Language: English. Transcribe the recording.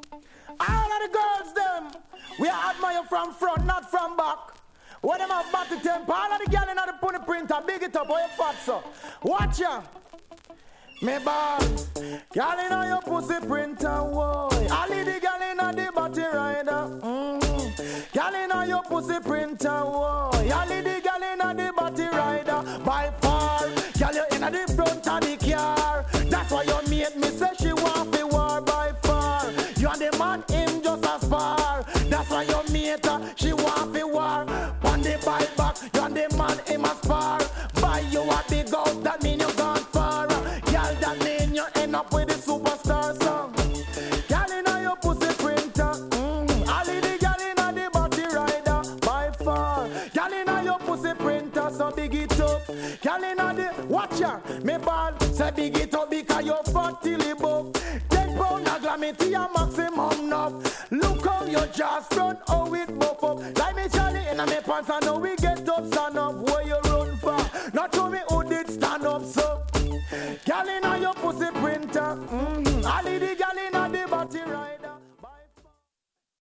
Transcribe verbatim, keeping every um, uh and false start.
All of the girls them, we admire from front, not from back. What them have body temper, all of the girls in the pony printer, big it up, how you fat so. Watch ya. Me ball, girl inna your pussy printer, boy. All of the girl inna the body rider. Mm-hmm. Girl inna your pussy printer, boy. All of the girl inna the body rider. By far, girl you inna the front of the car. That's why your mate me say she want the war. By far, you and the man him just as far. That's why your mate uh, she want the war. On the bike back, you and the man him as far. Buy you a big house, that mean you gone far. Girl, that mean you end up with the superstar song. Girl inna your pussy printer, mm. All of the girl inna the body rider. By far, girl inna your pussy printer, so big it up. Girl inna the watch ya, me ball. Say big it up because you fat till it buff. Ten pound a glammy to your maximum enough. Look how your jaws front, how it buff up. Like me Charlie inna me pants and now we get up, stand up. Where you run for? Not to me who did stand up so. Girl inna your pussy printer, mm.